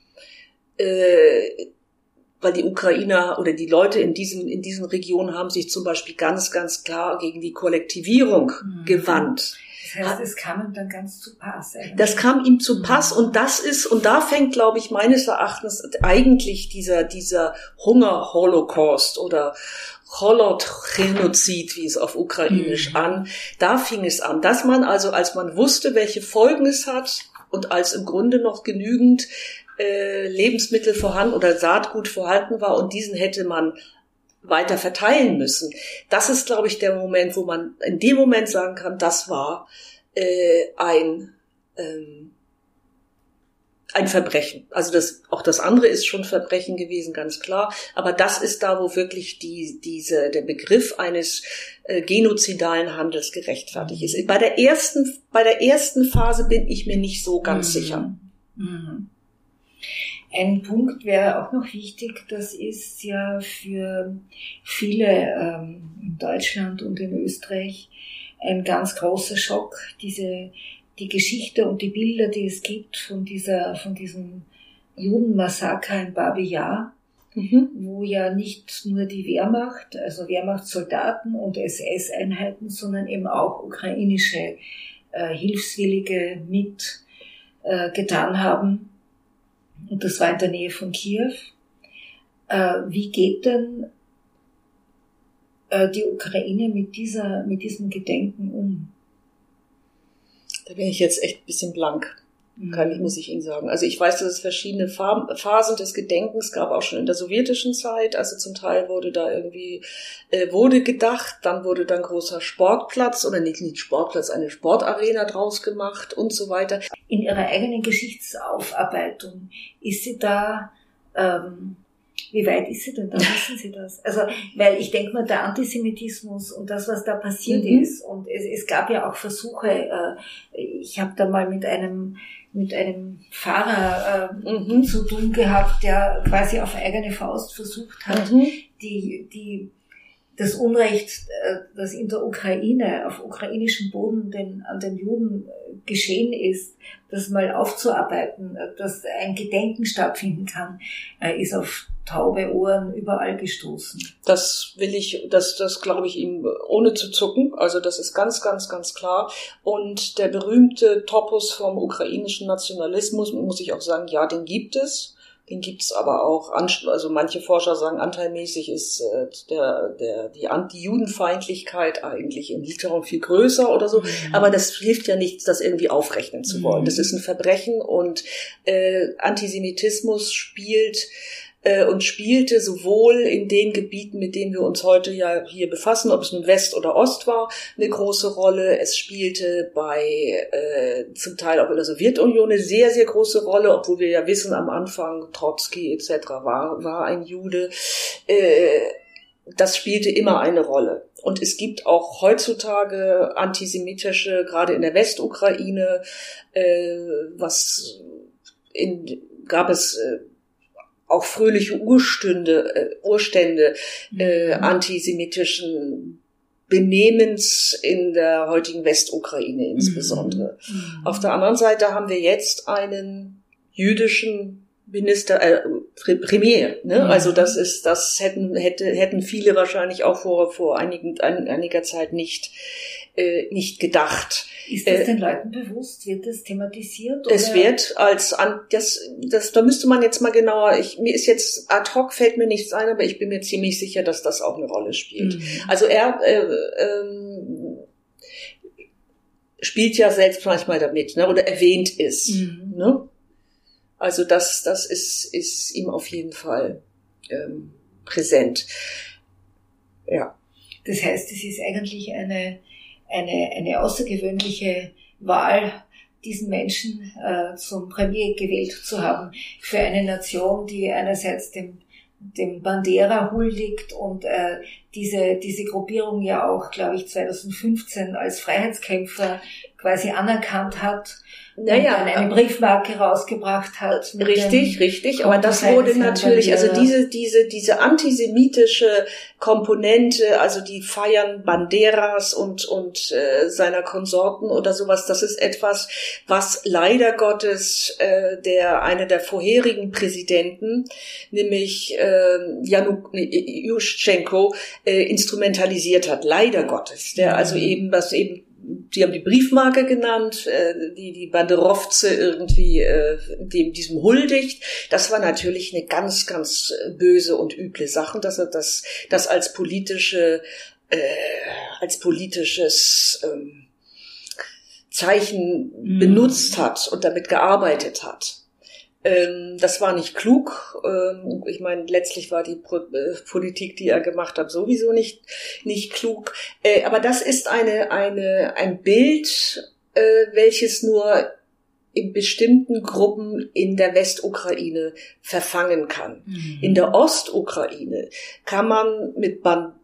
weil die Ukrainer oder die Leute in diesen Regionen haben sich zum Beispiel ganz, ganz klar gegen die Kollektivierung gewandt. Das heißt, es kam ihm dann ganz zu Pass. Das kam ihm zu Pass und da fängt, glaube ich, meines Erachtens eigentlich dieser Hunger-Holocaust oder Holod-Genozid, wie es auf Ukrainisch an, da fing es an, dass man also, als man wusste, welche Folgen es hat und als im Grunde noch genügend Lebensmittel vorhanden oder Saatgut vorhanden war und diesen hätte man weiter verteilen müssen. Das ist, glaube ich, der Moment, wo man in dem Moment sagen kann, das war ein Verbrechen. Also auch das andere ist schon Verbrechen gewesen, ganz klar. Aber das ist da, wo wirklich der Begriff eines genozidalen Handels gerechtfertigt ist. Bei der ersten Phase bin ich mir nicht so ganz sicher. Mhm. Ein Punkt wäre auch noch wichtig, das ist ja für viele in Deutschland und in Österreich ein ganz großer Schock, die Geschichte und die Bilder, die es gibt von diesem Judenmassaker in Babi Yar, wo ja nicht nur die Wehrmacht, also Wehrmachtssoldaten und SS-Einheiten, sondern eben auch ukrainische Hilfswillige mit getan haben. Und das war in der Nähe von Kiew. Wie geht denn die Ukraine mit diesem Gedenken um? Da bin ich jetzt echt ein bisschen blank, muss ich Ihnen sagen. Also ich weiß, dass es verschiedene Phasen des Gedenkens gab, auch schon in der sowjetischen Zeit. Also zum Teil wurde da irgendwie, wurde gedacht, dann wurde dann großer Sportplatz oder nicht Sportplatz, eine Sportarena draus gemacht und so weiter. In Ihrer eigenen Geschichtsaufarbeitung ist sie da, wie weit ist sie denn da? Wissen Sie das? Also, weil ich denke mal, der Antisemitismus und das, was da passiert ist, und es gab ja auch Versuche, ich habe da mal mit einem Pfarrer zu tun gehabt, der quasi auf eigene Faust versucht hat, das Unrecht, das in der Ukraine, auf ukrainischem Boden an den Juden geschehen ist, das mal aufzuarbeiten, dass ein Gedenken stattfinden kann, ist auf taube Ohren überall gestoßen. Das glaube ich ihm ohne zu zucken. Also das ist ganz, ganz, ganz klar. Und der berühmte Topos vom ukrainischen Nationalismus, muss ich auch sagen, ja, den gibt es. Den gibt's aber auch, also manche Forscher sagen, anteilmäßig ist die Judenfeindlichkeit eigentlich in Litauen viel größer oder so. Aber das hilft ja nichts, das irgendwie aufrechnen zu wollen. Das ist ein Verbrechen und Antisemitismus spielte sowohl in den Gebieten, mit denen wir uns heute ja hier befassen, ob es nun West oder Ost war, eine große Rolle. Es spielte zum Teil auch in der Sowjetunion eine sehr, sehr große Rolle, obwohl wir ja wissen, am Anfang Trotzki etc. war ein Jude. Das spielte immer eine Rolle. Und es gibt auch heutzutage antisemitische, gerade in der Westukraine, gab es auch fröhliche Urstände antisemitischen Benehmens in der heutigen Westukraine insbesondere. Auf der anderen Seite haben wir jetzt einen jüdischen Premier, ne? Also das hätten viele wahrscheinlich auch vor einiger Zeit nicht nicht gedacht. Ist das den Leuten bewusst? Wird das thematisiert? Oder? Es wird da müsste man jetzt mal genauer, mir ist jetzt ad hoc fällt mir nichts ein, aber ich bin mir ziemlich sicher, dass das auch eine Rolle spielt. Also er spielt ja selbst manchmal damit, ne, oder erwähnt es, ne? Also das ist ihm auf jeden Fall präsent. Ja. Das heißt, es ist eigentlich eine außergewöhnliche Wahl, diesen Menschen zum Premier gewählt zu haben, für eine Nation, die einerseits dem Bandera huldigt und diese Gruppierung ja auch, glaube ich, 2015 als Freiheitskämpfer quasi anerkannt hat. Naja, und dann eine Briefmarke rausgebracht hat. Richtig. Aber das wurde natürlich, also diese antisemitische Komponente, also die feiern Banderas und seiner Konsorten oder sowas, das ist etwas, was leider Gottes einer der vorherigen Präsidenten, nämlich Juschenko, instrumentalisiert hat. Leider Gottes. Der also die haben die Briefmarke genannt, die Banderowze irgendwie diesem huldigt. Das war natürlich eine ganz, ganz böse und üble Sache, dass er das als politisches Zeichen benutzt hat und damit gearbeitet hat. Das war nicht klug. Ich meine, letztlich war die Politik, die er gemacht hat, sowieso nicht klug. Aber das ist ein Bild, welches nur in bestimmten Gruppen in der Westukraine verfangen kann. In der Ostukraine kann man mit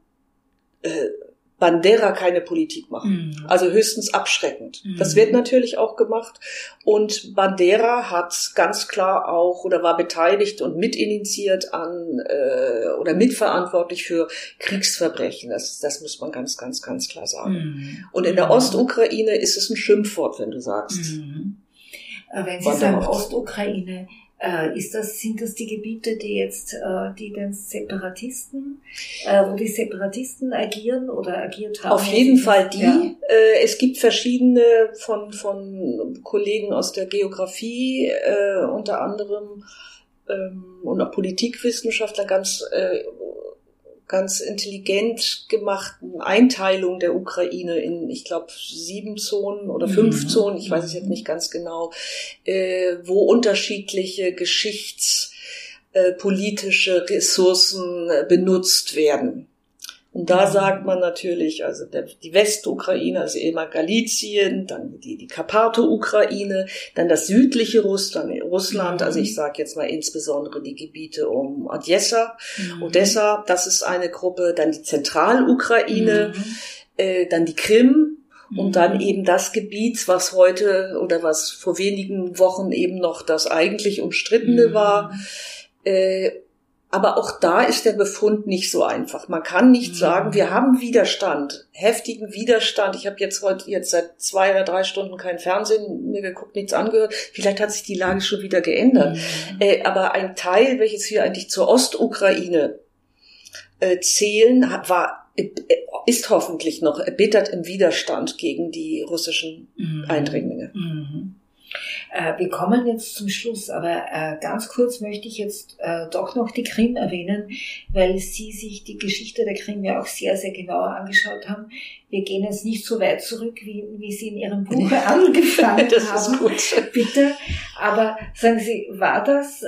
Bandera keine Politik machen. Also höchstens abschreckend. Das wird natürlich auch gemacht. Und Bandera hat ganz klar auch oder war beteiligt und mitinitiiert an oder mitverantwortlich für Kriegsverbrechen. Das muss man ganz, ganz, ganz klar sagen. Und in der Ostukraine ist es ein Schimpfwort, wenn du sagst. Wenn Sie sagen Ostukraine, sind das die Gebiete, die den Separatisten, wo die Separatisten agieren oder agiert haben? Auf jeden Fall die. Ja. Es gibt verschiedene von Kollegen aus der Geografie, unter anderem, und auch Politikwissenschaftler ganz intelligent gemachten Einteilung der Ukraine in, ich glaube, 7 Zonen oder 5 Zonen, ich weiß es jetzt nicht ganz genau, wo unterschiedliche geschichtspolitische Ressourcen benutzt werden. Und da sagt man natürlich, also die Westukraine, also immer Galizien, dann die Karpato-Ukraine, dann das südliche Russland, also ich sage jetzt mal insbesondere die Gebiete um Odessa, das ist eine Gruppe, dann die Zentralukraine, dann die Krim und dann eben das Gebiet, was heute oder was vor wenigen Wochen eben noch das eigentlich Umstrittene war. Aber auch da ist der Befund nicht so einfach. Man kann nicht sagen, wir haben Widerstand, heftigen Widerstand. Ich habe jetzt seit 2 oder 3 Stunden kein Fernsehen mehr geguckt, nichts angehört. Vielleicht hat sich die Lage schon wieder geändert. Aber ein Teil, welches wir eigentlich zur Ostukraine zählen, ist hoffentlich noch erbittert im Widerstand gegen die russischen Eindringlinge. Wir kommen jetzt zum Schluss, aber ganz kurz möchte ich jetzt doch noch die Krim erwähnen, weil Sie sich die Geschichte der Krim ja auch sehr, sehr genauer angeschaut haben. Wir gehen jetzt nicht so weit zurück, wie Sie in Ihrem Buch angefangen das haben. Ist gut. Bitte, aber sagen Sie, war das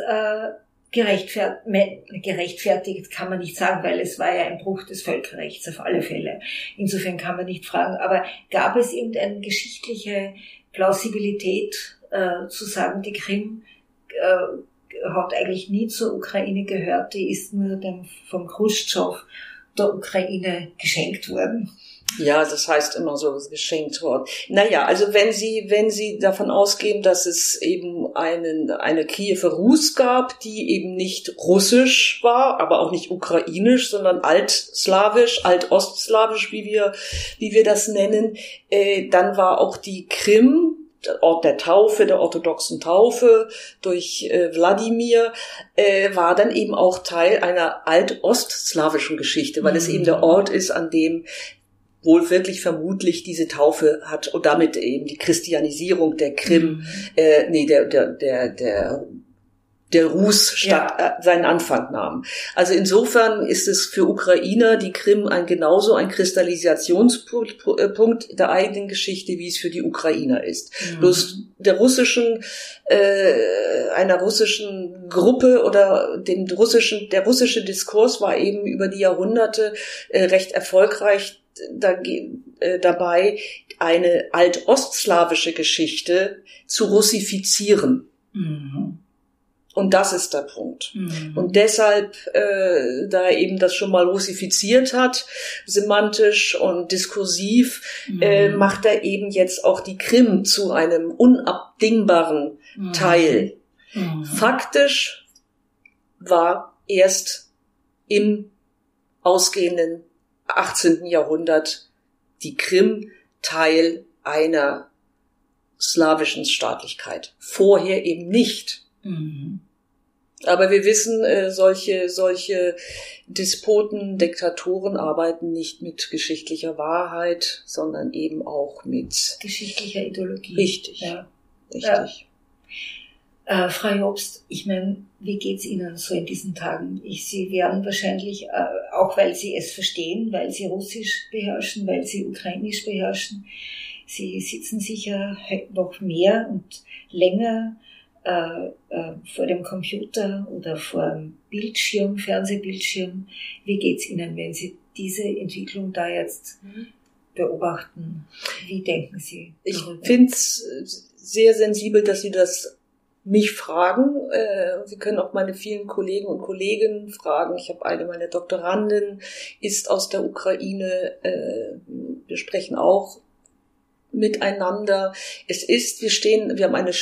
gerechtfertigt kann man nicht sagen, weil es war ja ein Bruch des Völkerrechts auf alle Fälle. Insofern kann man nicht fragen, aber gab es irgendeine geschichtliche Plausibilität, zu sagen, die Krim hat eigentlich nie zur Ukraine gehört, die ist nur vom Chruschtschow der Ukraine geschenkt worden. Ja, das heißt immer so, geschenkt worden. Naja, also wenn Sie davon ausgehen, dass es eben eine Kiewer Rus gab, die eben nicht russisch war, aber auch nicht ukrainisch, sondern altslawisch, altostslawisch, wie wir das nennen, dann war auch die Krim, der Ort der Taufe, der orthodoxen Taufe durch Wladimir, war dann eben auch Teil einer altostslawischen Geschichte, weil es eben der Ort ist, an dem wohl wirklich vermutlich diese Taufe hat und damit eben die Christianisierung der Krim, der Rus seinen Anfang nahm. Also insofern ist es für Ukrainer die Krim genauso ein Kristallisationspunkt der eigenen Geschichte, wie es für die Ukrainer ist. Bloß einer russischen Gruppe oder der russische Diskurs war eben über die Jahrhunderte recht erfolgreich dabei, eine altostslawische Geschichte zu russifizieren. Und das ist der Punkt. Und deshalb, da eben das schon mal russifiziert hat, semantisch und diskursiv, macht er eben jetzt auch die Krim zu einem unabdingbaren Teil. Faktisch war erst im ausgehenden 18. Jahrhundert die Krim Teil einer slawischen Staatlichkeit. Vorher eben nicht. Aber wir wissen, solche Despoten, Diktatoren arbeiten nicht mit geschichtlicher Wahrheit, sondern eben auch mit geschichtlicher Ideologie. Richtig, ja. Richtig. Ja. Frau Jobst, ich meine, wie geht's Ihnen so in diesen Tagen? Sie werden wahrscheinlich, auch weil Sie es verstehen, weil Sie Russisch beherrschen, weil Sie Ukrainisch beherrschen, Sie sitzen sicher noch mehr und länger vor dem Computer oder vor dem Bildschirm, Fernsehbildschirm. Wie geht's Ihnen, wenn Sie diese Entwicklung da jetzt beobachten? Wie denken Sie darüber? Ich finde es sehr sensibel, dass Sie das mich fragen. Sie können auch meine vielen Kollegen und Kolleginnen fragen. Ich habe eine meiner Doktoranden, ist aus der Ukraine. Wir sprechen auch miteinander. Wir haben eine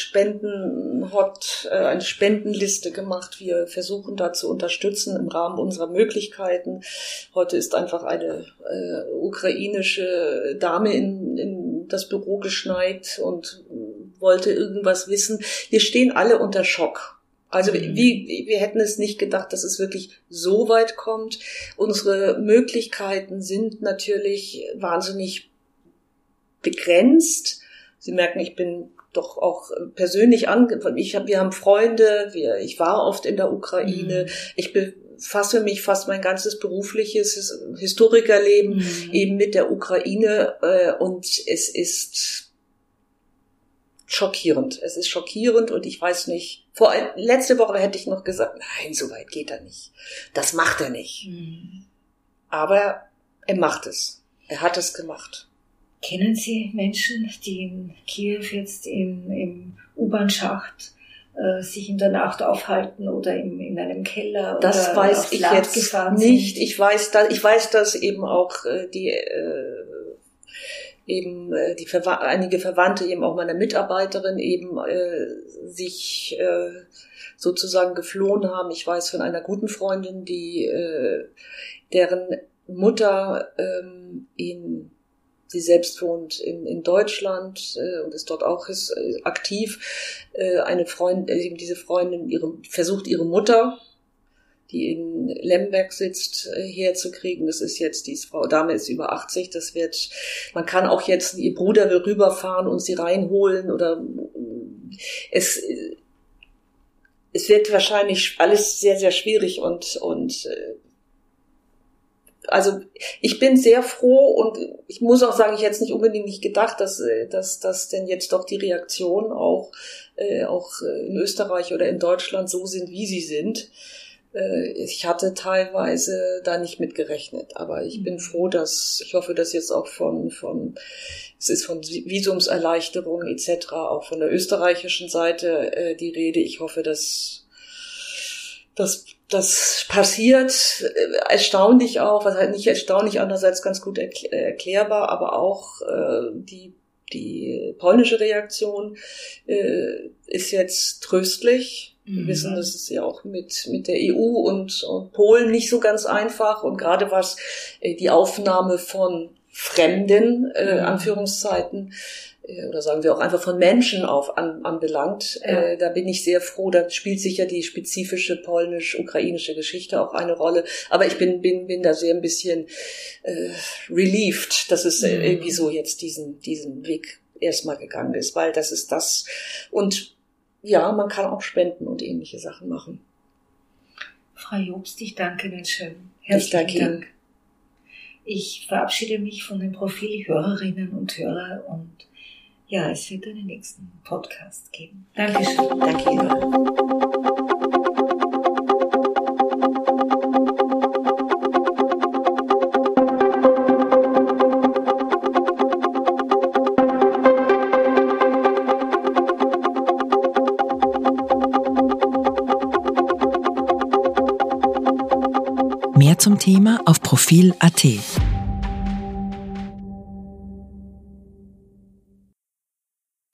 Spendenliste gemacht. Wir versuchen da zu unterstützen im Rahmen unserer Möglichkeiten. Heute ist einfach eine ukrainische Dame in das Büro geschneit und wollte irgendwas wissen. Wir stehen alle unter Schock. Also wir hätten es nicht gedacht, dass es wirklich so weit kommt. Unsere Möglichkeiten sind natürlich wahnsinnig begrenzt. Sie merken, ich bin doch auch persönlich wir haben Freunde, ich war oft in der Ukraine. Ich befasse mich fast mein ganzes berufliches Historikerleben eben mit der Ukraine und es ist schockierend. Es ist schockierend und ich weiß nicht, letzte Woche hätte ich noch gesagt, nein, so weit geht er nicht. Das macht er nicht. Aber er macht es. Er hat es gemacht. Kennen Sie Menschen, die in Kiew jetzt im U-Bahn-Schacht sich in der Nacht aufhalten oder in einem Keller das oder weiß aufs ich Land jetzt gefahren nicht. sind? Ich weiß, dass eben auch einige Verwandte eben auch meiner Mitarbeiterin eben sich sozusagen geflohen haben. Ich weiß von einer guten Freundin, deren Mutter sie selbst wohnt in Deutschland und ist dort auch aktiv. Diese Freundin versucht ihre Mutter, die in Lemberg sitzt, herzukriegen. Das ist jetzt, die Dame ist über 80. Man kann auch jetzt, ihr Bruder will rüberfahren und sie reinholen oder es wird wahrscheinlich alles sehr, sehr schwierig und also ich bin sehr froh und ich muss auch sagen, ich hätte es nicht unbedingt nicht gedacht, dass denn jetzt doch die Reaktionen auch in Österreich oder in Deutschland so sind, wie sie sind. Ich hatte teilweise da nicht mit gerechnet, aber ich bin froh, ich hoffe, dass jetzt auch von Visumserleichterung etc., auch von der österreichischen Seite die Rede. Ich hoffe, dass das passiert, erstaunlich auch, was halt nicht erstaunlich, andererseits ganz gut erklärbar, aber auch die polnische Reaktion ist jetzt tröstlich. Wir wissen, das ist ja auch mit der EU und Polen nicht so ganz einfach und gerade was die Aufnahme von Fremden, Anführungszeiten, oder sagen wir auch einfach von Menschen anbelangt. Ja. Da bin ich sehr froh, da spielt sicher die spezifische polnisch-ukrainische Geschichte auch eine Rolle. Aber ich bin da sehr ein bisschen relieved, dass es irgendwie so jetzt diesen Weg erstmal gegangen ist, weil das ist das. Und ja, man kann auch spenden und ähnliche Sachen machen. Frau Jobst, ich danke Ihnen schön. Herzlichen Dank. Ich verabschiede mich von den Profil-Hörerinnen und Hörern und ja, es wird einen nächsten Podcast geben. Dankeschön. Danke Ihnen. Mehr zum Thema auf Profil.at.